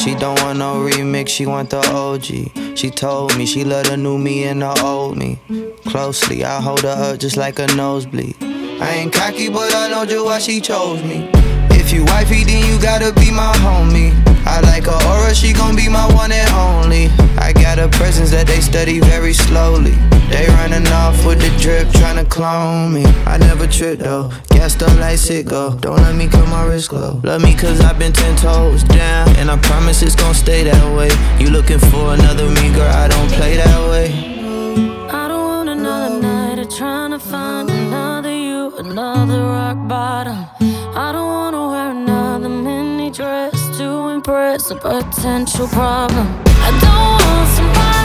She don't want no remix, she want the OG. She told me she love the new me and the old me. Closely, I hold her up just like a nosebleed. I ain't cocky, but I know just why she chose me. If you wifey, then you gotta be my homie. I like her aura, she gon' be my one and only. I got a presence that they study very slowly. They running off with the drip, tryna clone me. I never trip though, gassed up like sicko. Don't let me cut my wrist glow. Love me cause I've been 10 toes down, and I promise it's gon' stay that way. You looking for another me, girl, I don't play that way. I don't want another night of trying to find another you, another rock bottom. I don't wanna wear another mini dress to impress a potential problem. I don't want somebody